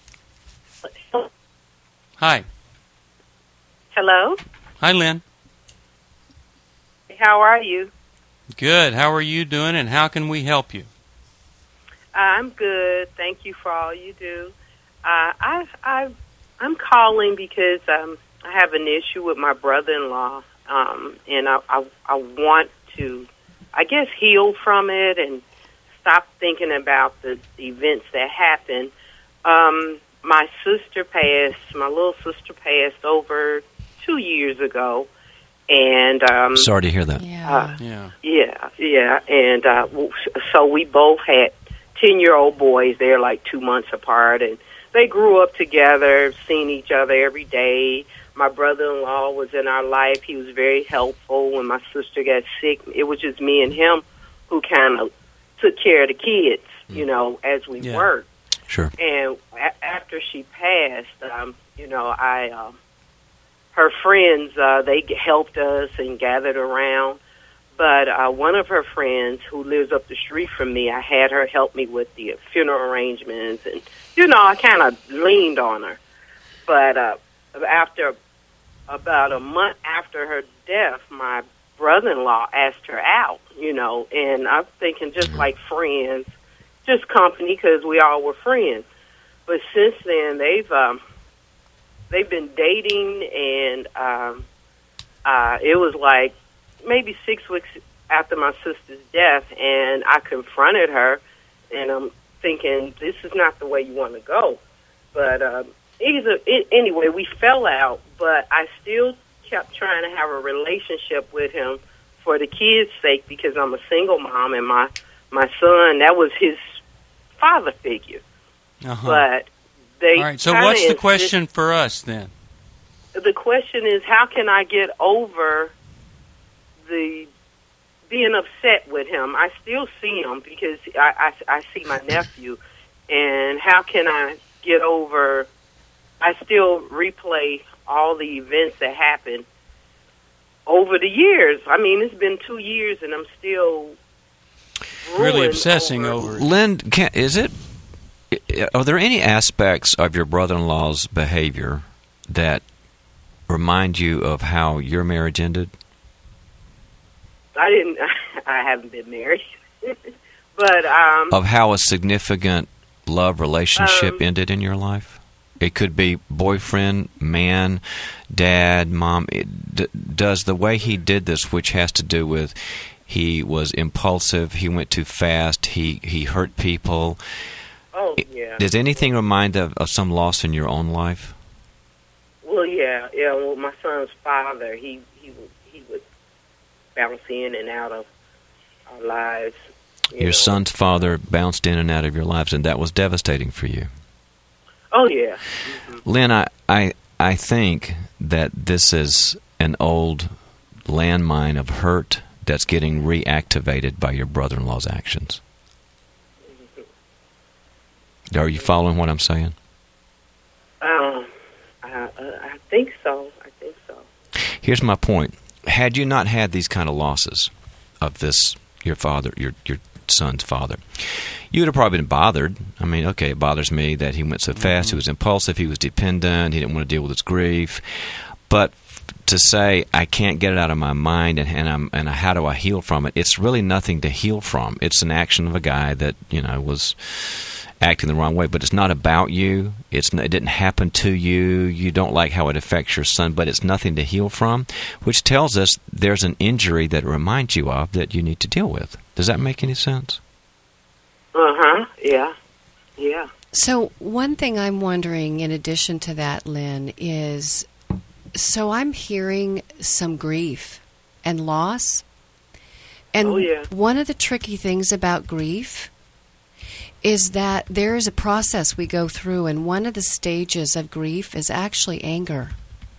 Hi. Hello. Hi, Lynn. How are you? Good. How are you doing, and how can we help you? Uh, I'm good. Thank you for all you do. Uh, I, I, I'm calling because um, I have an issue with my brother-in-law, um, and I, I, I want to, I guess, heal from it and stop thinking about the events that happened. Um, my sister passed, my little sister passed over two years ago, and um, Sorry to hear that. Uh, Yeah. yeah, yeah, and uh, w- so we both had ten-year-old boys. They're like two months apart, and they grew up together, seeing each other every day. My brother-in-law was in our life. He was very helpful when my sister got sick. It was just me and him who kind of took care of the kids, you know, as we Yeah. worked. Sure. And a- after she passed, um, you know, I, uh, her friends, uh, they g- helped us and gathered around. But uh, one of her friends who lives up the street from me, I had her help me with the funeral arrangements. And, you know, I kind of leaned on her. But uh, after about a month after her death, my brother-in-law asked her out, you know, and I'm thinking just like friends, just company because we all were friends. But since then, they've um, they've been dating, and um, uh, it was like maybe six weeks after my sister's death, and I confronted her, and I'm thinking this is not the way you want to go. But um, either it, anyway, we fell out, but I still kept trying to have a relationship with him for the kids' sake because I'm a single mom, and my my son, that was his father figure. Uh-huh. But they All right. So kinda what's the insist- question for us then? The question is, how can I get over the being upset with him? I still see him because I, I, I see my nephew, and how can I get over? I still replay all the events that happened over the years. I mean, it's been two years, and I'm still Really ruined obsessing over it. Lynn, can, is it? Are there any aspects of your brother-in-law's behavior that remind you of how your marriage ended? I didn't. I haven't been married, but um, Of how a significant love relationship Um, ended in your life? It could be boyfriend, man, dad, mom. It, d- does the way he did this, which has to do with he was impulsive, he went too fast, he, he hurt people. oh yeah. Does anything remind of, of some loss in your own life? Well, yeah, yeah. Well, my son's father, he he would he would bounce in and out of our lives. you Your know. son's father bounced in and out of your lives, and that was devastating for you. Oh yeah. Lynn, I, I, I think that this is an old landmine of hurt that's getting reactivated by your brother-in-law's actions. Are you following what I'm saying? Um, I, uh, I think so. I think so. Here's my point. Had you not had these kind of losses of this, your father, your your son's father, you would have probably been bothered. I mean, okay, it bothers me that he went so fast. Mm-hmm. He was impulsive. He was dependent. He didn't want to deal with his grief. But to say I can't get it out of my mind and and, I'm, and how do I heal from it? It's really nothing to heal from. It's an action of a guy that, you know, was acting the wrong way, but it's not about you. It's it didn't happen to you. You don't like how it affects your son, but it's nothing to heal from, which tells us there's an injury that it reminds you of that you need to deal with. Does that make any sense? Uh-huh, yeah, yeah. So one thing I'm wondering in addition to that, Lynn, is, so I'm hearing some grief and loss. And oh, yeah. one of the tricky things about grief is that there is a process we go through, and one of the stages of grief is actually anger.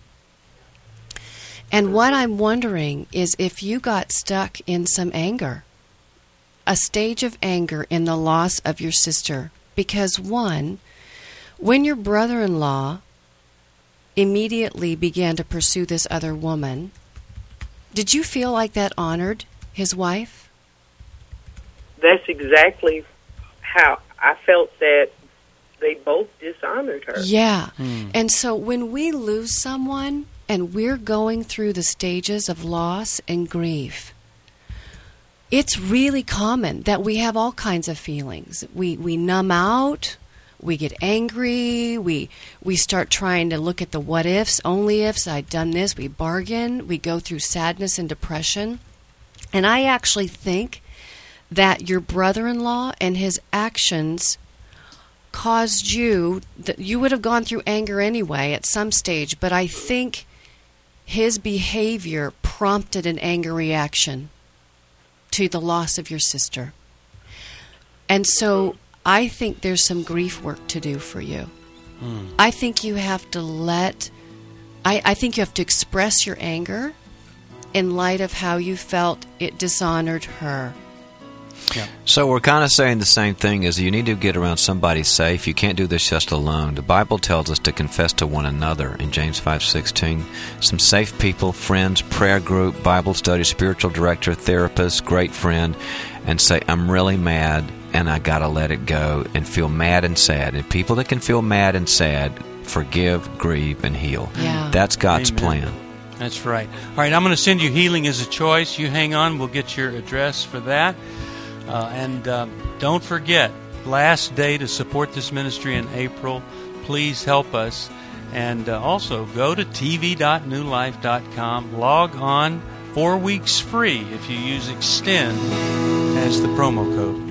And what I'm wondering is if you got stuck in some anger, a stage of anger in the loss of your sister. Because one, when your brother-in-law immediately began to pursue this other woman, did you feel like that honored his wife? That's exactly how I felt, that they both dishonored her. Yeah. Hmm. And so when we lose someone and we're going through the stages of loss and grief, it's really common that we have all kinds of feelings. We we numb out, we get angry, we we start trying to look at the what ifs, only ifs, I'd done this, we bargain, we go through sadness and depression. And I actually think that your brother-in-law and his actions caused you, that you would have gone through anger anyway at some stage, but I think his behavior prompted an anger reaction to the loss of your sister. And so I think there's some grief work to do for you. Mm. I think you have to let, I, I think you have to express your anger in light of how you felt it dishonored her. Yeah. So we're kind of saying the same thing, is you need to get around somebody safe. You can't do this just alone. The Bible tells us to confess to one another in James five sixteen. Some safe people, friends, prayer group, Bible study, spiritual director, therapist, great friend, and say, I'm really mad and I got to let it go, and feel mad and sad. And people that can feel mad and sad, forgive, grieve, and heal. Yeah. That's God's Amen. plan. That's right. All right, I'm going to send you Healing as a Choice. You hang on. We'll get your address for that. Uh, and um, don't forget, last day to support this ministry in April. Please help us. And uh, also go to t v dot new life dot com. Log on. Four weeks free if you use Extend as the promo code.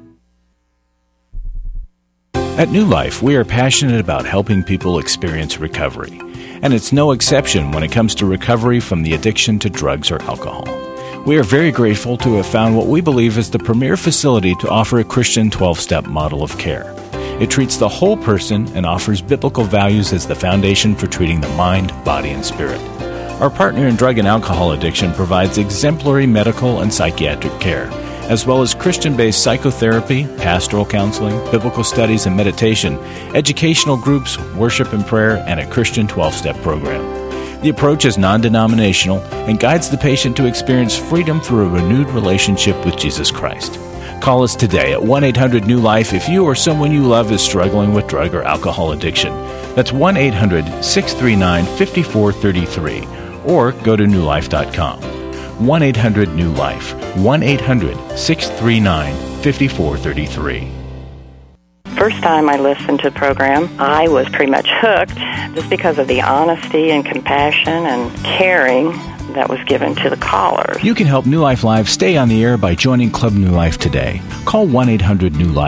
At New Life, we are passionate about helping people experience recovery. And it's no exception when it comes to recovery from the addiction to drugs or alcohol. We are very grateful to have found what we believe is the premier facility to offer a Christian twelve-step model of care. It treats the whole person and offers biblical values as the foundation for treating the mind, body, and spirit. Our partner in drug and alcohol addiction provides exemplary medical and psychiatric care, as well as Christian-based psychotherapy, pastoral counseling, biblical studies and meditation, educational groups, worship and prayer, and a Christian twelve-step program. The approach is non-denominational and guides the patient to experience freedom through a renewed relationship with Jesus Christ. Call us today at one eight hundred new life if you or someone you love is struggling with drug or alcohol addiction. That's one eight hundred six three nine five four three three, or go to new life dot com. one eight hundred new life, one eight hundred six three nine five four three three. First time I listened to the program, I was pretty much hooked just because of the honesty and compassion and caring that was given to the callers. You can help New Life Live stay on the air by joining Club New Life today. Call one eight hundred new life.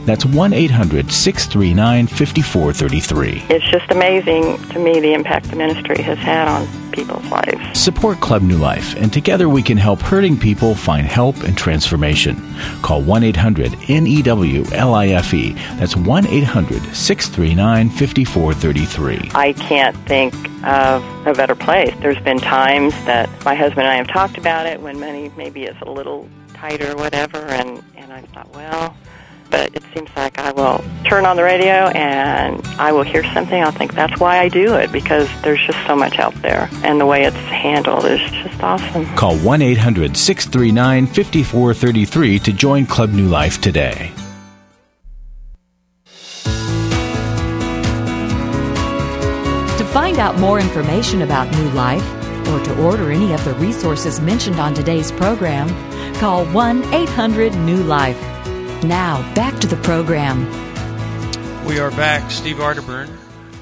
That's one eight hundred six three nine five four three three. It's just amazing to me the impact the ministry has had on people's lives. Support Club New Life, and together we can help hurting people find help and transformation. Call one eight hundred N E W L I F E. That's one eight hundred six three nine five four three three. I can't think of a better place. There's been times that my husband and I have talked about it when money maybe is a little tight or whatever, and, and I thought, well, but it seems like I will turn on the radio and I will hear something. I'll think that's why I do it, because there's just so much out there, and the way it's handled is just awesome. Call one eight hundred six three nine five four three three to join Club New Life today. To find out more information about New Life or to order any of the resources mentioned on today's program, call one eight hundred new life. Now, back to the program. We are back. Steve Arterburn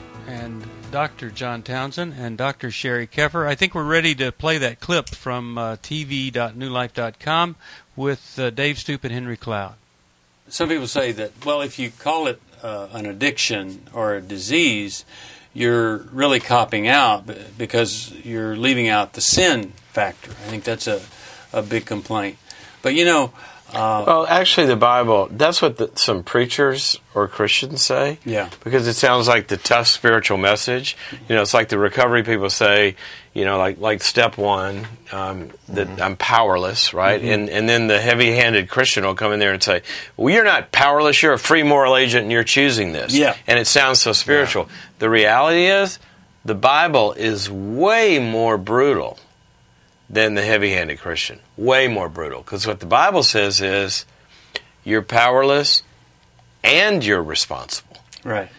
and Doctor John Townsend and Doctor Sherry Keffer. I think we're ready to play that clip from uh, T V dot new life dot com with uh, Dave Stoop and Henry Cloud. Some people say that, well, if you call it uh, an addiction or a disease, you're really copping out because you're leaving out the sin factor. I think that's a, a big complaint. But, you know... Uh, well, actually, the Bible, that's what the, some preachers or Christians say. Yeah. Because it sounds like the tough spiritual message. You know, it's like the recovery people say, you know, like like step one, um, that mm-hmm. I'm powerless, right? Mm-hmm. And and then the heavy-handed Christian will come in there and say, well, you're not powerless, you're a free moral agent and you're choosing this. Yeah. And it sounds so spiritual. Yeah. The reality is, the Bible is way more brutal than the heavy-handed Christian. Way more brutal. Because what the Bible says is, you're powerless and you're responsible. Right.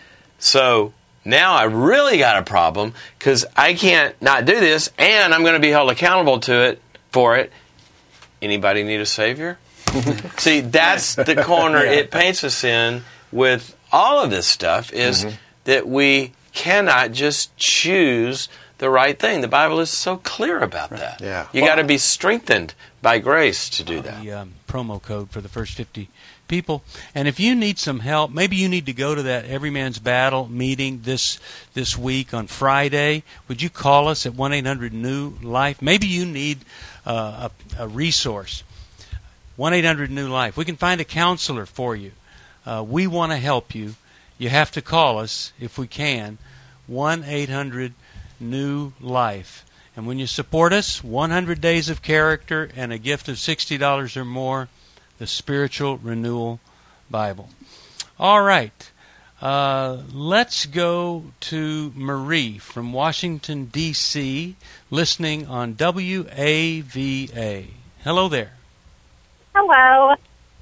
So now I really got a problem because I can't not do this, and I'm going to be held accountable to it for it. Anybody need a Savior? See, that's the corner yeah. it paints us in with all of this stuff, is mm-hmm. that we cannot just choose the right thing. The Bible is so clear about right. that. Yeah. You well, got to be strengthened by grace to do that. The um, promo code for the first fifty people. And if you need some help, maybe you need to go to that Every Man's Battle meeting this this week on Friday. Would you call us at one eight hundred new life? Maybe you need uh, a, a resource. one eight hundred new life. We can find a counselor for you. Uh, we want to help you. You have to call us if we can. one eight hundred new life. And when you support us, one hundred days of character and a gift of sixty dollars or more, the Spiritual Renewal Bible. All right. Uh, let's go to Marie from Washington, D C, listening on W A V A. Hello there. Hello.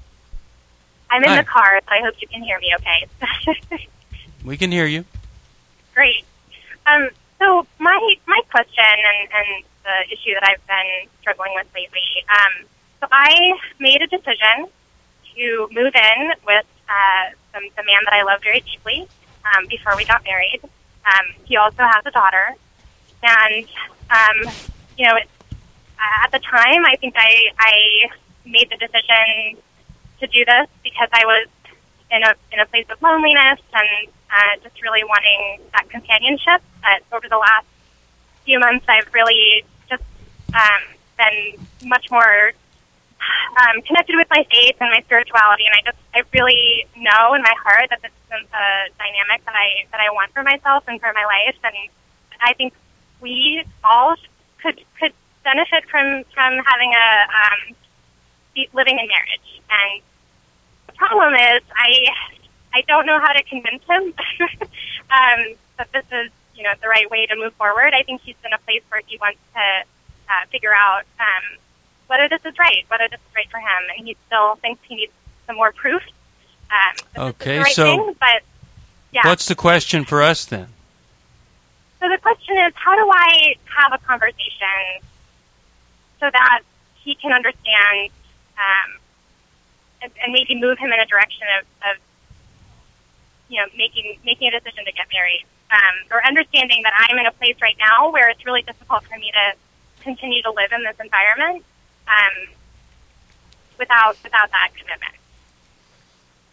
I'm in Hi. the car, so I hope you can hear me okay. We can hear you. Great. Um, so my my question and, and the issue that I've been struggling with lately, um, so I made a decision to move in with uh, the, the man that I love very deeply um, before we got married. Um, he also has a daughter. And, um, you know, it, uh, at the time, I think I, I made the decision to do this because I was in a in a place of loneliness and uh, just really wanting that companionship. But over the last few months, I've really just um, been much more um, connected with my faith and my spirituality, and I just I really know in my heart that this is a dynamic that I that I want for myself and for my life, and I think we all could could benefit from from having a um, living in marriage. And the problem is, I I don't know how to convince him um, that this is, you know, the right way to move forward. I think he's in a place where he wants to uh, figure out um, whether this is right, whether this is right for him, and he still thinks he needs some more proof. Um, that Okay, this is the right so thing, but yeah. What's the question for us then? So the question is, how do I have a conversation so that he can understand um, and, and maybe move him in a direction of, of you know, making making a decision to get married, um, or understanding that I'm in a place right now where it's really difficult for me to continue to live in this environment um, without without that commitment.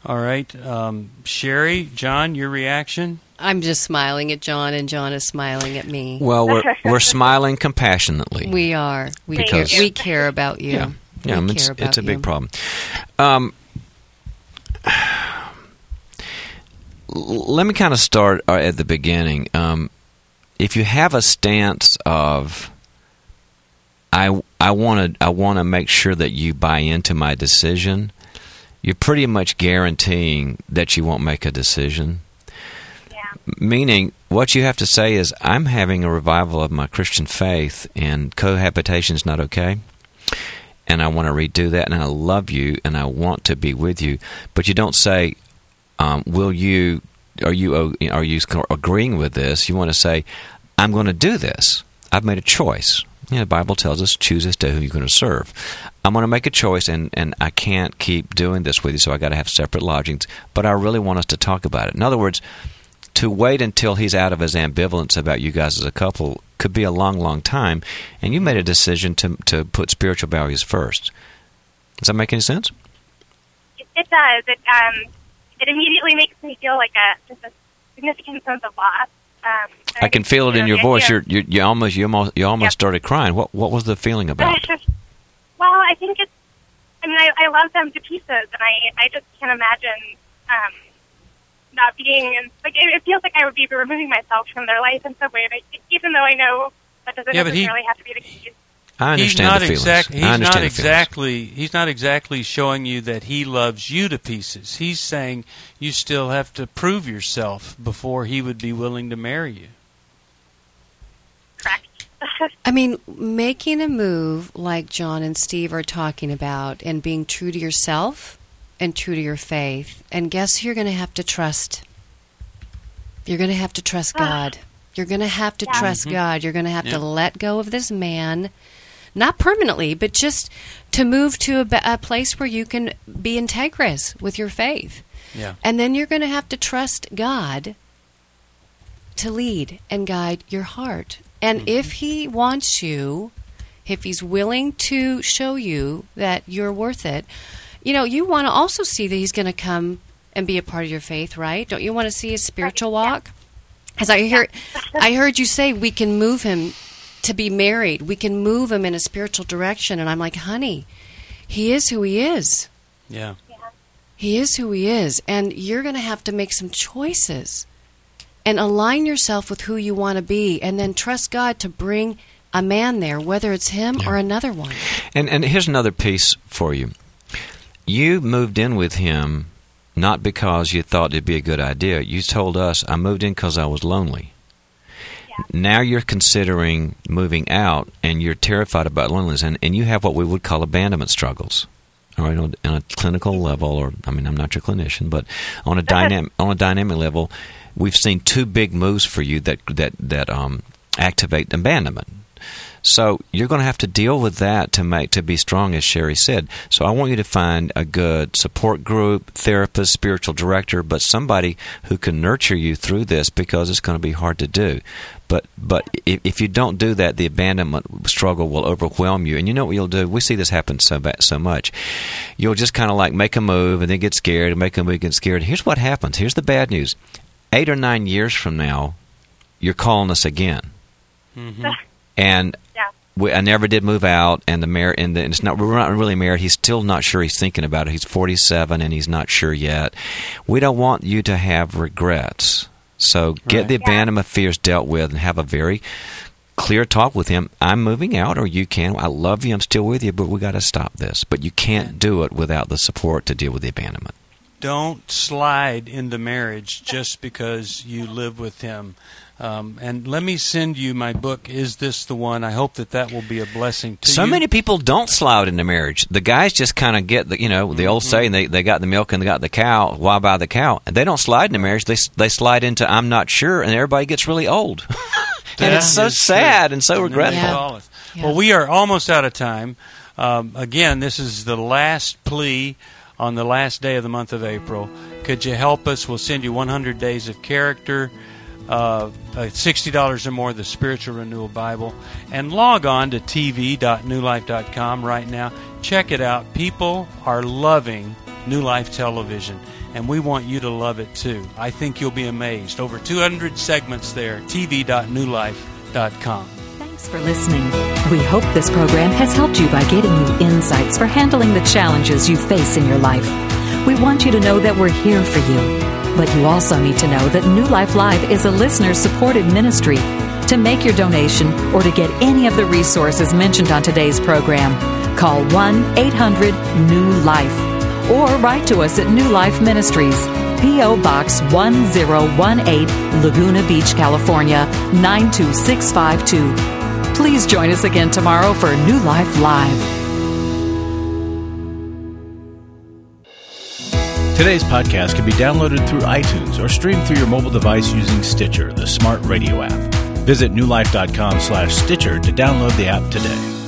All right. Um, Sherry, John, your reaction? I'm just smiling at John, and John is smiling at me. Well, we're we're smiling compassionately. We are. We Because- care, we care about you. Yeah, yeah, we I mean, it's, care about it's a you. big problem. Um, l- let me kind of start uh, at the beginning. Um, if you have a stance of, I I want to I want to make sure that you buy into my decision, you're pretty much guaranteeing that you won't make a decision. Meaning, what you have to say is, I'm having a revival of my Christian faith, and cohabitation is not okay, and I want to redo that, and I love you, and I want to be with you. But you don't say, um, "Will you? Are you? Are you agreeing with this?" You want to say, "I'm going to do this. I've made a choice." You know, the Bible tells us, "Choose this day who you're going to serve." I'm going to make a choice, and, and I can't keep doing this with you, so I got to have separate lodgings. But I really want us to talk about it. In other words, to wait until he's out of his ambivalence about you guys as a couple could be a long, long time, and you made a decision to to put spiritual values first. Does that make any sense? It, it does. It um, it immediately makes me feel like a just a significant sense of loss. Um, I can feel it in your the voice. idea- You're, you you almost you almost you almost Yep. started crying. What what was the feeling about? Well, I think it's. I mean, I, I love them to pieces, and I I just can't imagine. Um, not being, and like it, it feels like I would be removing myself from their life in some way, and I, even though I know that doesn't Yeah, but he- necessarily have to be the case. I He's understand not the feelings. exact- I He's understand not the feelings. exactly. He's not exactly showing you that he loves you to pieces. He's saying you still have to prove yourself before he would be willing to marry you. I mean, making a move like John and Steve are talking about, and being true to yourself and true to your faith, and guess who you're going to have to trust? You're going to have to trust God. You're going to have to Yeah. trust Mhm. God. You're going to have Yeah. to let go of this man, not permanently, but just to move to a, ba- a place where you can be integrous with your faith. Yeah. And then you're going to have to trust God to lead and guide your heart. And if he wants you, if he's willing to show you that you're worth it, you know, you want to also see that he's going to come and be a part of your faith, right? Don't you want to see his spiritual walk? As I hear, I heard you say we can move him to be married. We can move him in a spiritual direction. And I'm like, honey, he is who he is. Yeah. He is who he is. And you're going to have to make some choices and align yourself with who you want to be, and then trust God to bring a man there, whether it's him or another one. And and here's another piece for you. You moved in with him not because you thought it'd be a good idea. You told us, I moved in because I was lonely. Yeah. Now you're considering moving out, and you're terrified about loneliness, and, and you have what we would call abandonment struggles. All right, on, on a clinical level, or I mean, I'm not your clinician, but on a dynamic on a dynamic level, we've seen two big moves for you that that that um, activate abandonment. So you're going to have to deal with that to make to be strong, as Sherry said. So I want you to find a good support group, therapist, spiritual director, but somebody who can nurture you through this, because it's going to be hard to do. But but if, if you don't do that, the abandonment struggle will overwhelm you. And you know what you'll do? We see this happen so bad, so much. You'll just kind of like make a move and then get scared, and make a move and get scared. Here's what happens. Here's the bad news. Eight or nine years from now, you're calling us again. Mm-hmm. And yeah. we, I never did move out, and the mar- and, the, and it's not we're not really married. He's still not sure. He's thinking about it. He's forty-seven, and he's not sure yet. We don't want you to have regrets. So get Right. the abandonment fears dealt with, and have a very clear talk with him. I'm moving out, or you can. I love you. I'm still with you, but we got to stop this. But you can't do it without the support to deal with the abandonment. Don't slide into marriage just because you live with him. Um, and let me send you my book, Is This the One? I hope that that will be a blessing to so you. So many people don't slide into marriage. The guys just kind of get the, you know, the old Mm-hmm. saying, they, they got the milk and they got the cow. Why buy the cow? And they don't slide into marriage. They they slide into I'm not sure, and everybody gets really old. and That it's so is sad true. and so And then they regretful. call us. Well, we are almost out of time. Um, again, this is the last plea on the last day of the month of April. Could you help us? We'll send you one hundred Days of Character, uh, uh, sixty dollars or more, the Spiritual Renewal Bible, and log on to t v dot new life dot com right now. Check it out. People are loving New Life Television, and we want you to love it too. I think you'll be amazed. Over two hundred segments there, t v dot new life dot com. Thanks for listening. We hope this program has helped you by getting you insights for handling the challenges you face in your life. We want you to know that we're here for you. But you also need to know that New Life Live is a listener-supported ministry. To make your donation or to get any of the resources mentioned on today's program, call one eight hundred new life or write to us at New Life Ministries, P O. Box one zero one eight, Laguna Beach, California, nine two six five two. Please join us again tomorrow for New Life Live. Today's podcast can be downloaded through iTunes or streamed through your mobile device using Stitcher, the smart radio app. Visit newlife dot com slash Stitcher to download the app today.